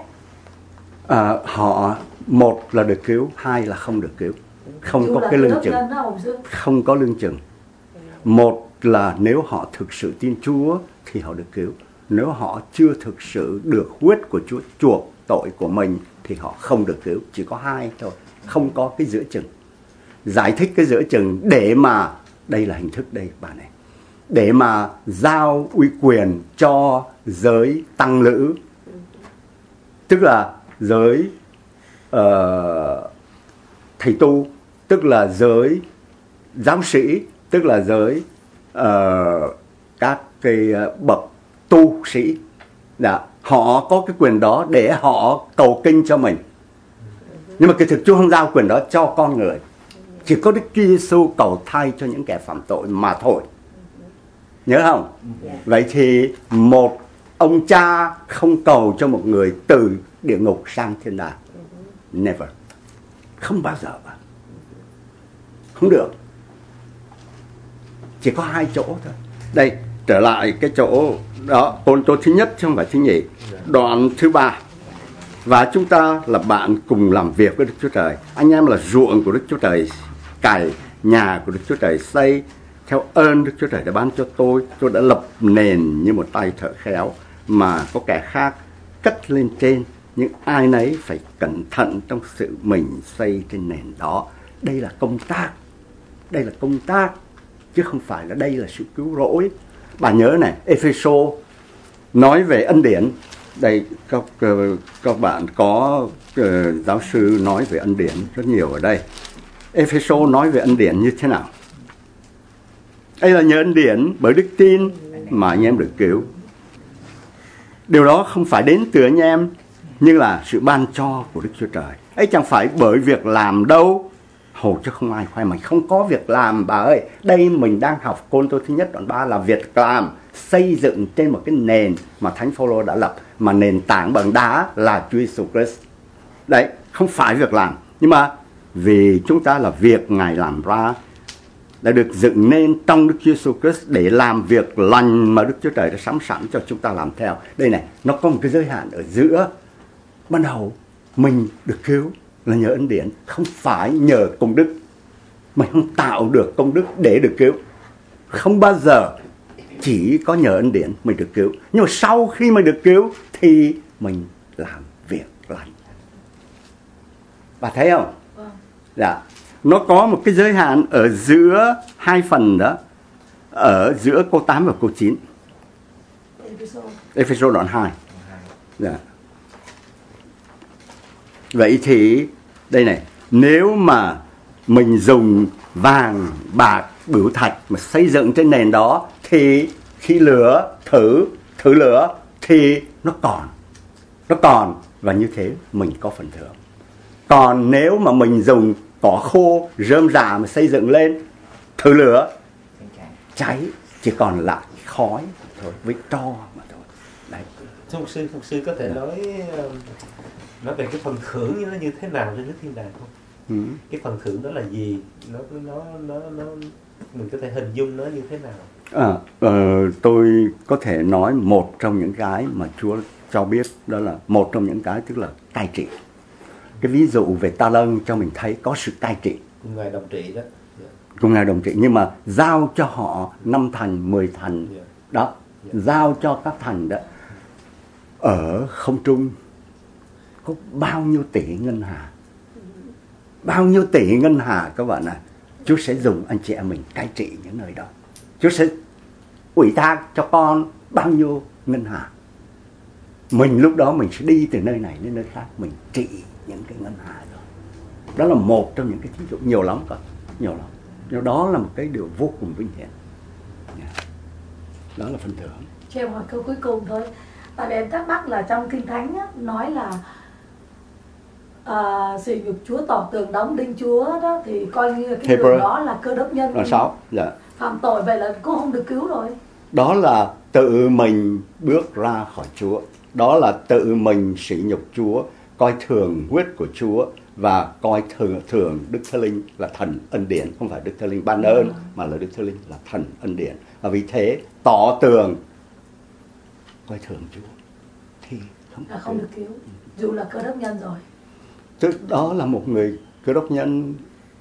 Họ một là được cứu, hai là không được cứu, không có cái lương chừng, không có lương chừng. Một là nếu họ thực sự tin Chúa thì họ được cứu, nếu họ chưa thực sự được huyết của Chúa chuộc tội của mình thì họ không được cứu. Chỉ có hai thôi, không có cái giữa chừng. Giải thích cái giữa chừng để mà, đây là hình thức đây bà này, để mà giao uy quyền cho giới tăng lữ, tức là giới thầy tu, tức là giới giáo sĩ, tức là giới các cái bậc tu sĩ. Họ có cái quyền đó để họ cầu kinh cho mình. Nhưng mà cái thực Chúa không giao quyền đó cho con người. Chỉ có Đức Chúa Giêsu cầu thay cho những kẻ phạm tội mà thôi. Nhớ không? Vậy thì một ông cha không cầu cho một người từ địa ngục sang thiên đàng. Never. Không bao giờ mà. Không được. Chỉ có hai chỗ thôi. Đây, trở lại cái chỗ đó, Côn Tô thứ nhất chứ không phải thứ nhì. Đoạn thứ 3. Và chúng ta là bạn cùng làm việc với Đức Chúa Trời. Anh em là ruộng của Đức Chúa Trời, cày nhà của Đức Chúa Trời xây. Theo ơn Đức Chúa Trời đã ban cho tôi đã lập nền như một tay thợ khéo, mà có kẻ khác cất lên trên. Nhưng ai nấy phải cẩn thận trong sự mình xây trên nền đó. Đây là công tác. Đây là công tác, chứ không phải là đây là sự cứu rỗi. Bà nhớ này, Epheso nói về ân điển. Đây, các bạn có giáo sư nói về ân điển rất nhiều ở đây. Epheso nói về ân điển như thế nào? Đây là nhờ ân điển bởi đức tin mà anh em được cứu. Điều đó không phải đến từ anh em, nhưng là sự ban cho của Đức Chúa Trời. Ấy chẳng phải bởi việc làm đâu. Hồ chứ không ai khoe mình không có việc làm bà ơi. Đây mình đang học Côn Tô thứ nhất đoạn 3 là việc làm, xây dựng trên một cái nền mà Thánh Phaolô đã lập, mà nền tảng bằng đá là Chúa Giêsu Christ. Đấy, không phải việc làm, nhưng mà vì chúng ta là việc Ngài làm ra, đã được dựng nên trong Đức Chúa Giêsu Christ để làm việc lành mà Đức Chúa Trời đã sắm sẵn cho chúng ta làm theo. Đây này, nó có một cái giới hạn ở giữa. Ban đầu mình được cứu là nhờ ân điển, không phải nhờ công đức. Mình không tạo được công đức để được cứu. Không bao giờ. Chỉ có nhờ ân điển mình được cứu. Nhưng mà sau khi mình được cứu thì mình làm việc lành. Bà thấy không? Dạ. Nó có một cái giới hạn ở giữa hai phần đó. Ở giữa câu 8 và câu 9. Epheso đoạn 2. Dạ. Vậy thì đây này, nếu mà mình dùng vàng, bạc, bửu thạch mà xây dựng trên nền đó thì khi lửa thử lửa thì nó còn và như thế mình có phần thưởng. Còn nếu mà mình dùng cỏ khô rơm rạ mà xây dựng lên, thử lửa cháy, chỉ còn lại khói thôi, với tro mà thôi. Đấy. Thưa mục sư có thể nói về cái phần thưởng như nó như thế nào trên nước thiên đàng không? Cái phần thưởng đó là gì? Nó mình có thể hình dung nó như thế nào? Tôi có thể nói một trong những cái mà Chúa cho biết, đó là một trong những cái tức là cai trị. Cái ví dụ về Ta Lân cho mình thấy có sự cai trị. Cùng Ngài đồng trị đó. Cùng Ngài đồng trị, nhưng mà giao cho họ 5 thành, 10 thành. Đó, giao cho các thành đó ở không trung có bao nhiêu tỷ ngân hà, bao nhiêu tỷ ngân hà các bạn ạ. Chúa sẽ dùng anh chị em mình cai trị những nơi đó. Chúa sẽ ủy thác cho con bao nhiêu ngân hà. Mình lúc đó mình sẽ đi từ nơi này đến nơi khác, mình trị những cái ngân hà đó. Đó là một trong những cái thí dụ, nhiều lắm cơ, nhiều lắm. Nhưng đó là một cái điều vô cùng vinh hiển. Đó là phần thưởng. Cho em hỏi câu cuối cùng thôi. Tại vì em thắc mắc là trong Kinh Thánh á, nói là sỉ nhục Chúa, tỏ tường đóng đinh Chúa đó, thì coi như là cái người đó là Cơ Đốc nhân là sao? Dạ. phạm tội, vậy là cô không được cứu rồi. Đó là tự mình bước ra khỏi Chúa. Đó là tự mình sỉ nhục Chúa, coi thường huyết của Chúa và coi thường Đức Thánh Linh là thần ân điển, không phải Đức Thánh Linh ban ơn mà là Đức Thánh Linh là thần ân điển. Và vì thế tỏ tường coi thường Chúa thì không được cứu, dù là Cơ Đốc nhân rồi. Tức đó là một người Cơ Đốc nhân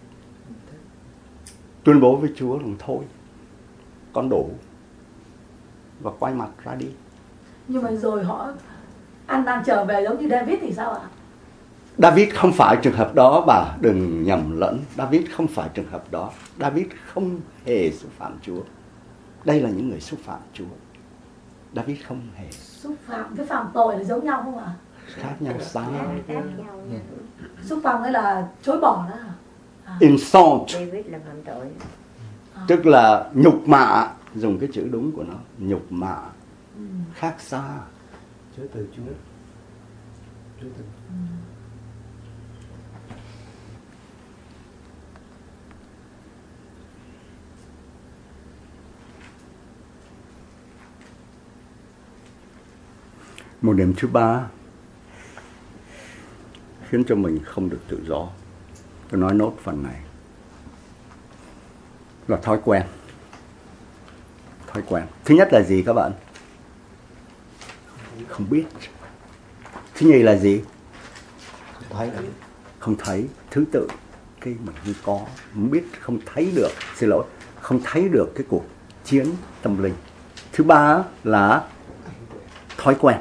tuyên bố với Chúa rằng thôi, con đủ, và quay mặt ra đi. Nhưng mà rồi họ ăn năn trở về giống như David thì sao ạ? David không phải trường hợp đó, bà đừng nhầm lẫn. David không phải trường hợp đó. David không hề xúc phạm Chúa. Đây là những người xúc phạm Chúa. David không hề. Xúc phạm với phạm tội là giống nhau không ạ? Khác nhau sao? Xúc phạm nghĩa là chối bỏ đó. Insult. David là phạm tội. Tức là nhục mạ, dùng cái chữ đúng của nó, nhục mạ. Khác xa. Chối từ Chúa. Chối từ. Một điểm thứ ba khiến cho mình không được tự do. Tôi nói nốt phần này. Là thói quen. Thói quen. Thứ nhất là gì các bạn? Không biết. Thứ nhì là gì? Không thấy. Thứ tự cái mình không có, không biết, không thấy được. Xin lỗi, không thấy được cái cuộc chiến tâm linh. Thứ ba là thói quen.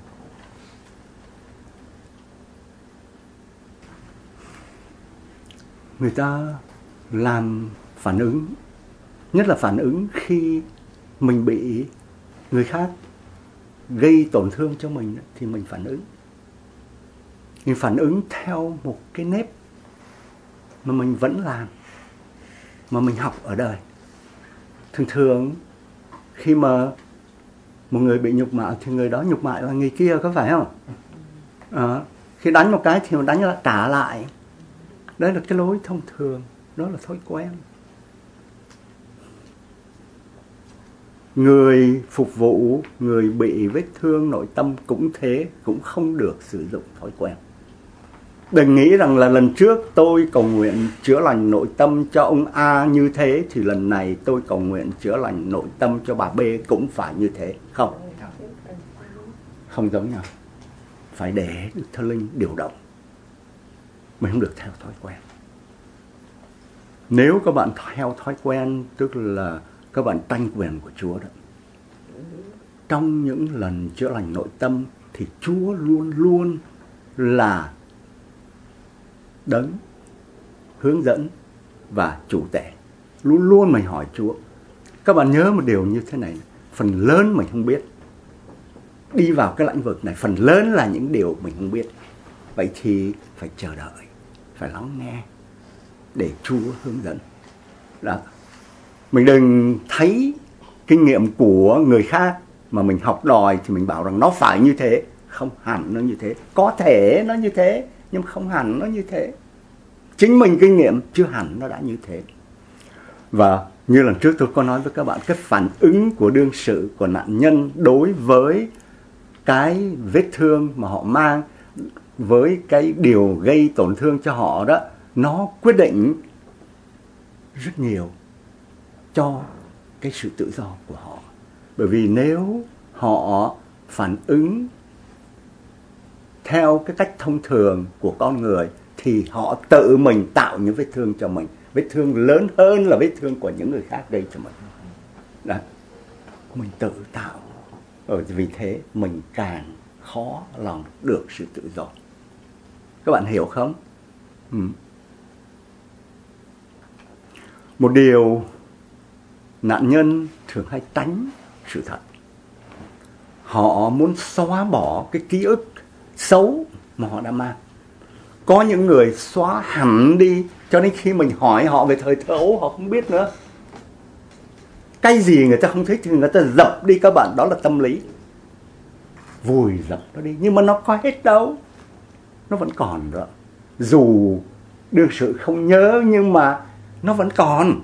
Người ta làm phản ứng, nhất là phản ứng khi mình bị người khác gây tổn thương cho mình thì mình phản ứng. Mình phản ứng theo một cái nếp mà mình vẫn làm, mà mình học ở đời. Thường thường khi mà một người bị nhục mạ thì người đó nhục mạ là người kia, có phải không? Khi đánh một cái thì mình đánh lại, trả lại. Đấy là cái lối thông thường, đó là thói quen. Người phục vụ, người bị vết thương nội tâm cũng thế, cũng không được sử dụng thói quen. Đừng nghĩ rằng là lần trước tôi cầu nguyện chữa lành nội tâm cho ông A như thế thì lần này tôi cầu nguyện chữa lành nội tâm cho bà B cũng phải như thế. Không. Không giống nhau. Phải để Đức Thánh Linh điều động. Mình không được theo thói quen. Nếu các bạn theo thói quen, tức là các bạn tranh quyền của Chúa đó. Trong những lần chữa lành nội tâm thì Chúa luôn luôn là đấng hướng dẫn và chủ tể. Luôn luôn mình hỏi Chúa. Các bạn nhớ một điều như thế này, phần lớn mình không biết. Đi vào cái lĩnh vực này, phần lớn là những điều mình không biết. Vậy thì phải chờ đợi, phải lắng nghe để Chúa hướng dẫn. Đó. Mình đừng thấy kinh nghiệm của người khác mà mình học đòi thì mình bảo rằng nó phải như thế. Không hẳn nó như thế. Có thể nó như thế, nhưng không hẳn nó như thế. Chính mình kinh nghiệm chưa hẳn nó đã như thế. Và như lần trước tôi có nói với các bạn, cái phản ứng của đương sự, của nạn nhân đối với cái vết thương mà họ mang, với cái điều gây tổn thương cho họ đó, nó quyết định rất nhiều cho cái sự tự do của họ. Bởi vì nếu họ phản ứng theo cái cách thông thường của con người thì họ tự mình tạo những vết thương cho mình. Vết thương lớn hơn là vết thương của những người khác gây cho mình. Đó. Mình tự tạo Vì thế mình càng khó lòng được sự tự do. Các bạn hiểu không? Một điều nạn nhân thường hay tránh sự thật. Họ muốn xóa bỏ cái ký ức xấu mà họ đã mang. Có những người xóa hẳn đi, cho đến khi mình hỏi họ về thời thơ ấu họ không biết nữa. Cái gì người ta không thích thì người ta dập đi các bạn. Đó là tâm lý. Vùi dập nó đi. Nhưng mà nó có hết đâu. Nó vẫn còn nữa. Dù đương sự không nhớ nhưng mà nó vẫn còn.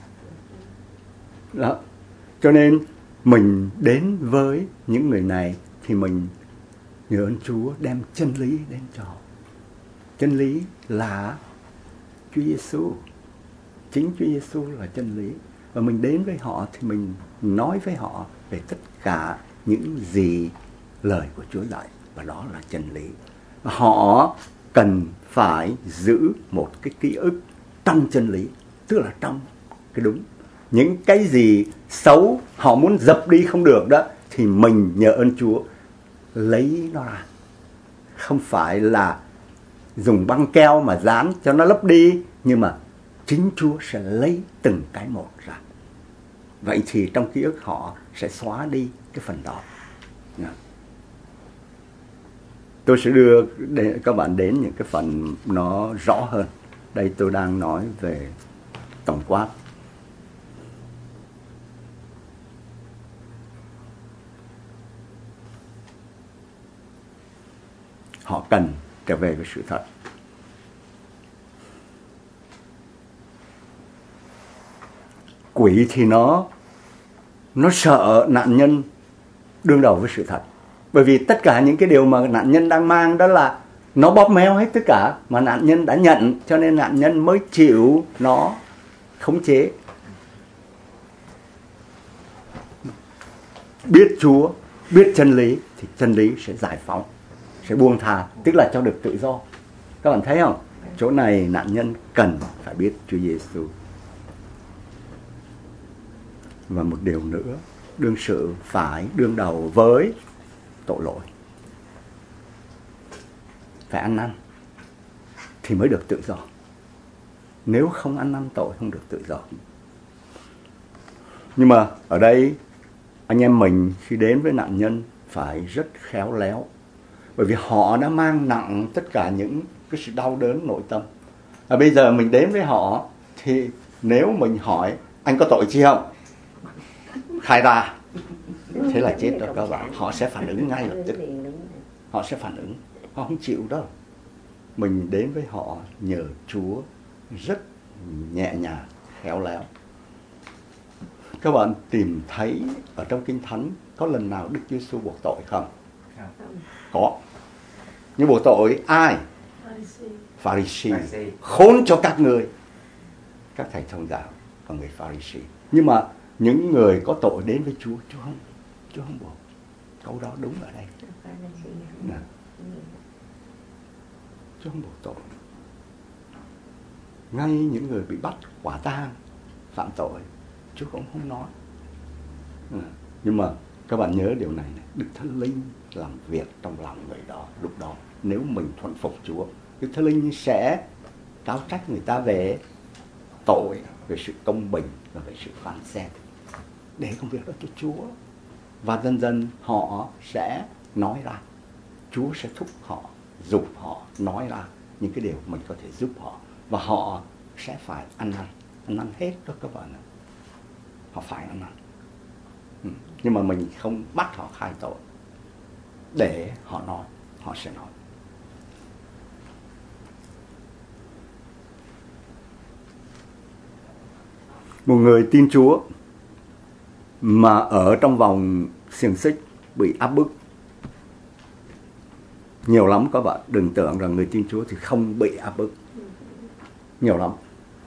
Đó. Cho nên mình đến với những người này thì mình nhờ ơn Chúa đem chân lý đến cho họ. Chân lý là Chúa Giêsu. Chính Chúa Giêsu là chân lý. Và mình đến với họ thì mình nói với họ về tất cả những gì lời của Chúa dạy. Và đó là chân lý. Và họ cần phải giữ một cái ký ức trong chân lý. Tức là trong cái đúng. Những cái gì xấu họ muốn dập đi không được đó, thì mình nhờ ơn Chúa lấy nó ra. Không phải là dùng băng keo mà dán cho nó lấp đi, nhưng mà chính Chúa sẽ lấy từng cái một ra. Vậy thì trong ký ức họ sẽ xóa đi cái phần đó. Tôi sẽ đưa các bạn đến những cái phần nó rõ hơn. Đây tôi đang nói về tổng quát. Họ cần trở về với sự thật. Quỷ thì nó sợ nạn nhân đương đầu với sự thật. Bởi vì tất cả những cái điều mà nạn nhân đang mang đó là nó bóp méo hết tất cả mà nạn nhân đã nhận, cho nên nạn nhân mới chịu nó khống chế. Biết Chúa, biết chân lý thì chân lý sẽ giải phóng, sẽ buông tha, tức là cho được tự do. Các bạn thấy không? Chỗ này nạn nhân cần phải biết Chúa Giêsu. Và một điều nữa, đương sự phải đương đầu với tội lỗi. Phải ăn năn thì mới được tự do. Nếu không ăn năn tội không được tự do. Nhưng mà ở đây anh em mình khi đến với nạn nhân phải rất khéo léo. Bởi vì họ đã mang nặng tất cả những cái sự đau đớn nội tâm. Và bây giờ mình đến với họ thì nếu mình hỏi anh có tội chi không? Khai ra. Thế là chết rồi các bạn. Họ sẽ phản ứng ngay lập tức. Họ sẽ phản ứng. Họ không chịu đâu. Mình đến với họ nhờ Chúa rất nhẹ nhàng, khéo léo. Các bạn tìm thấy ở trong Kinh Thánh có lần nào Đức Chúa Giêsu buộc tội không? Có. Nhưng buộc tội ai? Pharisee. Khốn cho các ngươi, các thầy thông giáo và người Pharisee. Nhưng mà những người có tội đến với Chúa không buộc. Câu đó đúng ở đây. Chúa không buộc tội. Ngay những người bị bắt quả tang phạm tội, Chúa cũng không nói. Nhưng mà các bạn nhớ điều này, Đức Thánh Linh làm việc trong lòng người đó. Lúc đó nếu mình thuận phục Chúa, Đức Thánh Linh sẽ cáo trách người ta về tội, về sự công bình và về sự phán xét. Để công việc đó cho Chúa. Và dần dần họ sẽ nói ra. Chúa sẽ thúc họ, dục họ nói ra những cái điều mình có thể giúp họ. Và họ sẽ phải ăn năn hết đó các bạn ạ. Họ phải ăn năn. Nhưng mà mình không bắt họ khai tội. Để họ nói, họ sẽ nói. Một người tin Chúa mà ở trong vòng xiềng xích bị áp bức nhiều lắm các bạn. Đừng tưởng rằng người tin Chúa thì không bị áp bức. Nhiều lắm.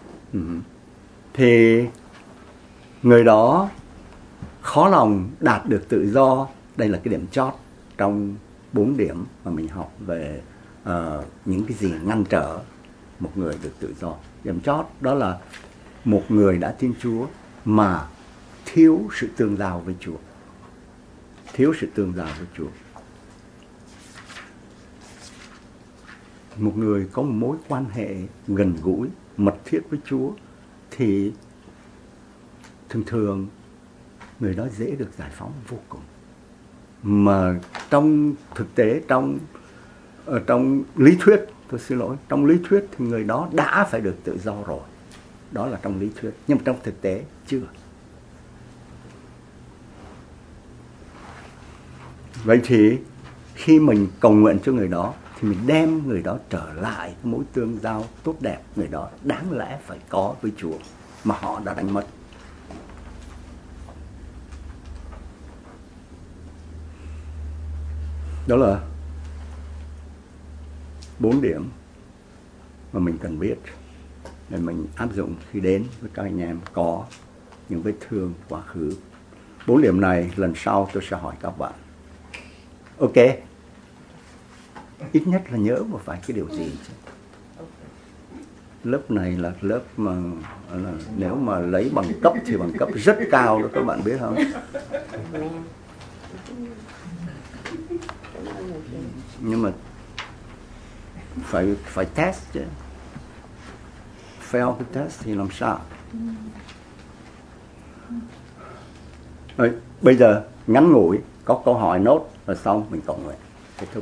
Thì người đó khó lòng đạt được tự do. Đây là cái điểm chót trong 4 điểm mà mình học về những cái gì ngăn trở một người được tự do. Điểm chót đó là một người đã tin Chúa mà thiếu sự tương giao với Chúa. thiếu sự tương giao với Chúa. Một người có một mối quan hệ gần gũi, mật thiết với Chúa thì thường thường người đó dễ được giải phóng vô cùng. Mà trong thực tế, trong lý thuyết, tôi xin lỗi, trong lý thuyết thì người đó đã phải được tự do rồi. Đó là trong lý thuyết, nhưng mà trong thực tế chưa. Vậy thì khi mình cầu nguyện cho người đó thì mình đem người đó trở lại mối tương giao tốt đẹp người đó đáng lẽ phải có với Chúa mà họ đã đánh mất. Đó là 4 điểm mà mình cần biết để mình áp dụng khi đến với các anh em có những vết thương quá khứ. 4 điểm này lần sau tôi sẽ hỏi các bạn. Ok. Ít nhất là nhớ một vài cái điều gì chứ. Lớp này là lớp mà nếu mà lấy bằng cấp thì bằng cấp rất cao đó, các bạn biết không? Nhưng mà phải test chứ. Fail cái test thì làm sao? Rồi, bây giờ ngắn ngủi có câu hỏi nốt rồi xong mình cầu nguyện kết thúc.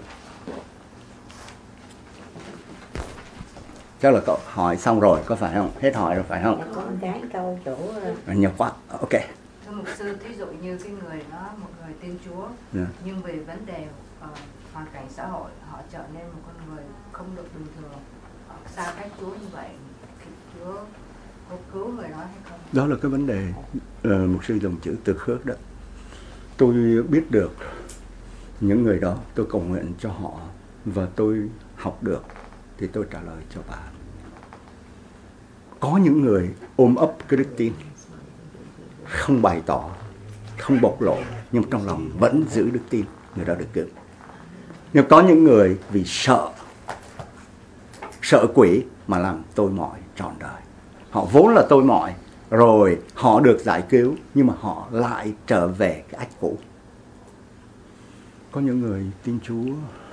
Chắc là cậu hỏi xong rồi có phải không? Hết hỏi rồi phải không? Có cái câu chỗ Nhiều quá. Ok. Thưa mục sư, thí dụ như cái người đó, một người tin Chúa, nhưng vì vấn đề hoàn cảnh xã hội họ trở nên một con người không được bình thường, họ xa cách Chúa như vậy, thì Chúa có cứu người đó hay không? Đó là cái vấn đề mục sư dùng chữ từ khước đó. Tôi biết được những người đó, tôi cầu nguyện cho họ và tôi học được thì tôi trả lời cho bà. Có những người ôm ấp cái đức tin, không bày tỏ, không bộc lộ, nhưng trong lòng vẫn giữ đức tin, người đó được cứu. Nhưng có những người vì sợ quỷ mà làm tôi mọi trọn đời. Họ vốn là tôi mọi, rồi họ được giải cứu, nhưng mà họ lại trở về cái ách cũ. Có những người tin Chúa,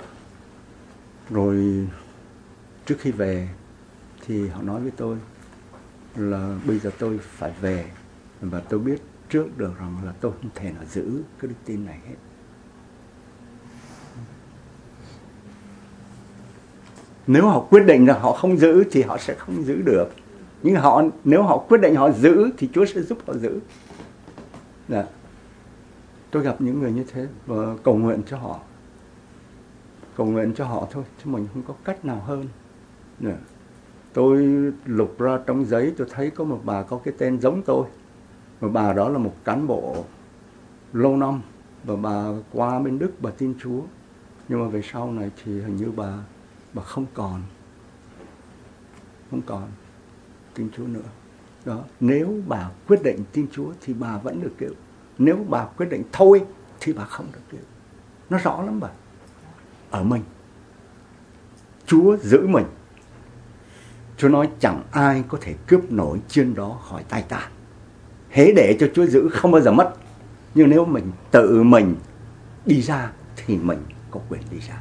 rồi trước khi về thì họ nói với tôi là bây giờ tôi phải về, và tôi biết trước được rằng là tôi không thể nào giữ cái đức tin này hết. Nếu họ quyết định là họ không giữ thì họ sẽ không giữ được. Nhưng nếu họ quyết định họ giữ thì Chúa sẽ giúp họ giữ. Dạ. Tôi gặp những người như thế và cầu nguyện cho họ. Cầu nguyện cho họ thôi, chứ mình không có cách nào hơn. Dạ. Tôi lục ra trong giấy, tôi thấy có một bà có cái tên giống tôi. Và bà đó là một cán bộ lâu năm. Và bà qua bên Đức, bà tin Chúa. Nhưng mà về sau này thì hình như bà không còn tin Chúa nữa. Đó. Nếu bà quyết định tin Chúa thì bà vẫn được cứu. Nếu bà quyết định thôi thì bà không được cứu. Nó rõ lắm bà. Ở mình. Chúa giữ mình. Chúa nói chẳng ai có thể cướp nổi chiên đó khỏi tay ta. Hễ để cho Chúa giữ không bao giờ mất. Nhưng nếu mình tự mình đi ra thì mình có quyền đi ra.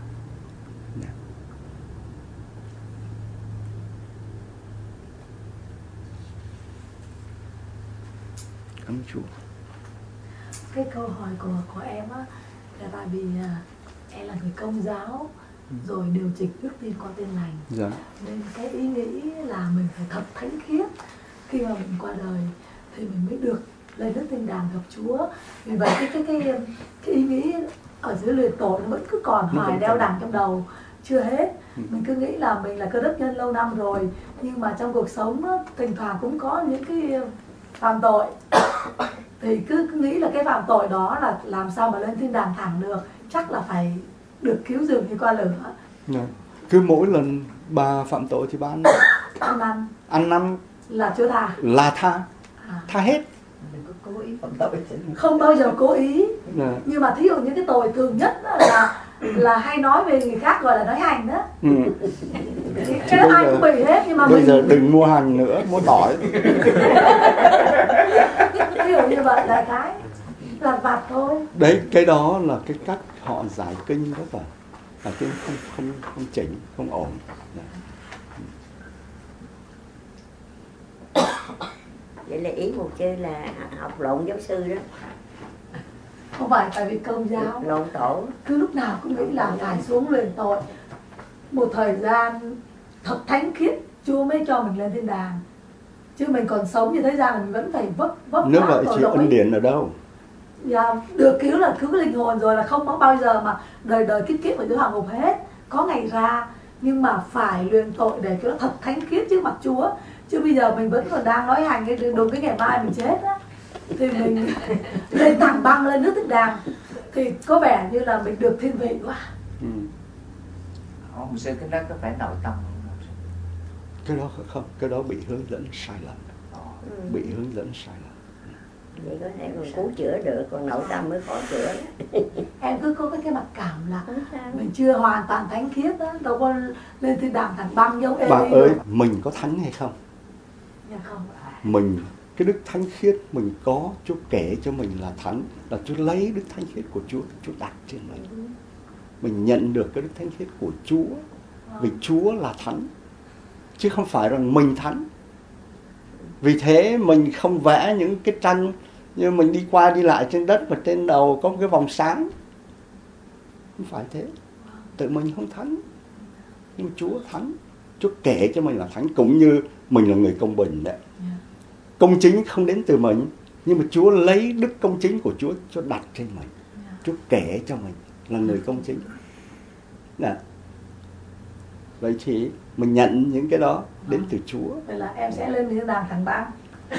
Cảm ơn Chúa. Cái câu hỏi của em á là tại vì em là người Công giáo, rồi điều chỉnh đức tin qua Tin Lành, Dạ. nên cái ý nghĩ là mình phải thật thánh khiết khi mà mình qua đời thì mình mới được lên đức tin đàng gặp Chúa. Vì vậy cái ý nghĩ ở dưới luyện tội nó vẫn cứ còn hoài đeo đằng trong đầu chưa hết. Mình cứ nghĩ là mình là cơ đốc nhân lâu năm rồi, nhưng mà trong cuộc sống á, thỉnh thoảng cũng có những cái phạm tội thì cứ nghĩ là cái phạm tội đó là làm sao mà lên thiên đàng thẳng được, chắc là phải được cứu rừng như qua lửa. Cứ mỗi lần bà phạm tội thì bà ăn năn là Chúa tha, là tha hết. Đừng có cố ý phạm tội. Không bao giờ cố ý. Nhưng mà thí dụ những cái tội thường nhất là hay nói về người khác, gọi là nói hành đó. Cái đó ai cũng bị hết, nhưng mà bây giờ đừng mua hành nữa, mua tỏi. Ví dụ như vậy là cái lặt vặt thôi. Đấy, cái đó là cái cách họ giải kinh đó phải. Là cái không chỉnh, không ổn. Vậy là ý một chữ là học lộn giáo sư đó. Không phải, tại vì Công giáo lộn tổ, cứ lúc nào cũng nghĩ là Ngài xuống luyện tội. Một thời gian thật thánh khiết Chúa mới cho mình lên thiên đàng. Chứ mình còn sống như thế gian là mình vẫn phải vấp nếu vậy thì ân điển ở đâu? Dạ, được cứu là cứu cái linh hồn rồi, là không có bao giờ mà đời đời kiếp kiếp phải dưới hỏa ngục hết. Có ngày ra, nhưng mà phải luyện tội để cho nó thật thánh khiết trước mặt Chúa. Chứ bây giờ mình vẫn còn đang nói hành đúng cái ngày mai mình chết á, thì mình lên thẳng băng lên nước Thích Đàm thì có vẻ như là mình được thiên vị quá. Ông sư cái đó có phải nội tâm không? Cái đó không, cái đó bị hướng dẫn sai lầm. Bị hướng dẫn sai lầm. Vậy có thể còn cứu chữa được, còn nội tâm mới khó chữa. Em cứ có cái mặc cảm là mình chưa hoàn toàn thánh khiết đó, đâu có lên thiên đàng thẳng băng giống Eli. Bà ơi, mình có thánh hay không? Dạ không. Mình, cái đức thánh khiết mình có, Chúa kể cho mình là thánh, là Chúa lấy đức thánh khiết của Chúa đặt trên mình. Mình nhận được cái đức thánh khiết của Chúa, vì Chúa là thánh, chứ không phải rằng mình thánh. Vì thế mình không vẽ những cái tranh như mình đi qua đi lại trên đất và trên đầu có một cái vòng sáng. Không phải thế. Tự mình không thánh, nhưng Chúa thánh. Chúa kể cho mình là thánh, cũng như mình là người công bình đấy. Công chính không đến từ mình, nhưng mà Chúa lấy đức công chính của Chúa đặt trên mình. Chúa kể cho mình là người công chính. Nè. Vậy thì mình nhận những cái đó đến từ Chúa. Vậy là em sẽ lên thiên đàng thẳng băng.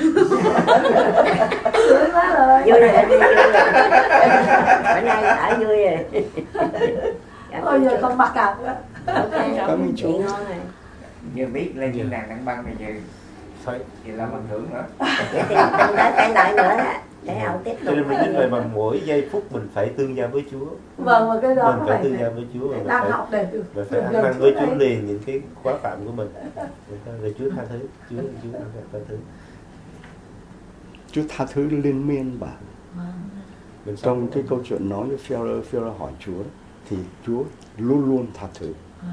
Sướng quá rồi. Vui rồi, vui rồi. Bữa nay đã vui rồi. Ôi giờ không mặc cảm nữa. Cảm ơn Chúa. Giờ biết lên thiên đàng thẳng băng bây giờ phải thì làm bằng hưởng nữa. Vậy thì không đã phải lại nữa để ông tiếp tục. Cho nên mình nói về mà mỗi giây phút mình phải tương giao với Chúa. Vâng, và cái đó mình phải tương giao với Chúa, và đang học để được. Mình phải ăn năn với Chúa liền những cái quá phạm của mình. Để Chúa tha thứ, Chúa tha thứ. Chúa tha thứ liên miên bà. Trong cái câu chuyện nói với Phêrô hỏi Chúa thì Chúa luôn luôn tha thứ.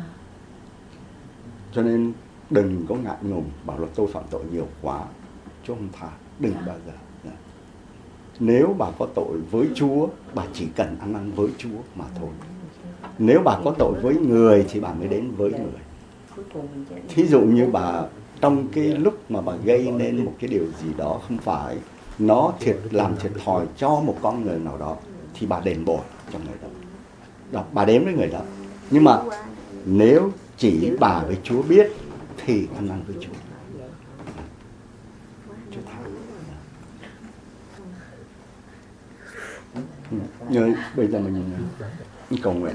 Cho nên đừng có ngại ngùng bảo là tôi phạm tội nhiều quá, Chúa không tha, đừng bao giờ. Nếu bà có tội với Chúa, bà chỉ cần ăn năn với Chúa mà thôi. Nếu bà có tội với người thì bà mới đến với người. Thí dụ như bà trong cái lúc mà bà gây nên một cái điều gì đó không phải nó làm thiệt thòi cho một con người nào đó thì bà đền bồi cho người đó. Bà đến với người đó. Nhưng mà nếu chỉ bà với Chúa biết thì ăn năn với Chúa. Chúa tha. Nhưng bây giờ mình cầu nguyện.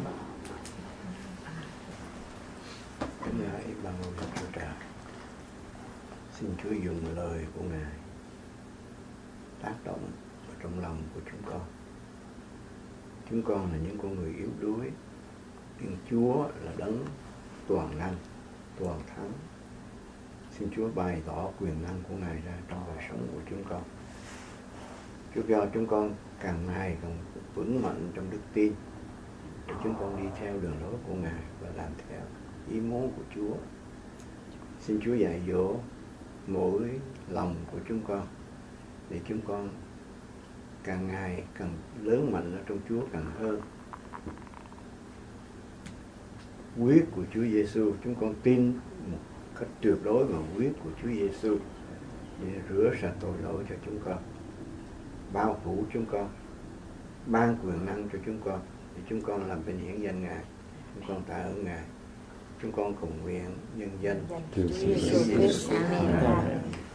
Kính lạy ban ngôi Chúa Trời, xin Chúa dùng lời của Ngài tác động vào trong lòng của chúng con. Chúng con là những con người yếu đuối, nhưng Chúa là đấng toàn năng, toàn thắng. Xin Chúa bày tỏ quyền năng của Ngài ra trong đời sống của chúng con. Chúa cho chúng con càng ngày càng vững mạnh trong đức tin, để chúng con đi theo đường lối của Ngài và làm theo ý muốn của Chúa. Xin Chúa dạy dỗ mỗi lòng của chúng con, để chúng con càng ngày càng lớn mạnh ở trong Chúa càng hơn. Huyết của Chúa Giêsu, chúng con tin một cách tuyệt đối vào huyết của Chúa Giêsu để rửa sạch tội lỗi cho chúng con, bao phủ chúng con, ban quyền năng cho chúng con để chúng con làm vinh hiển danh Ngài. Chúng con tạ ơn Ngài. Chúng con cầu nguyện nhân danh Chúa Giêsu.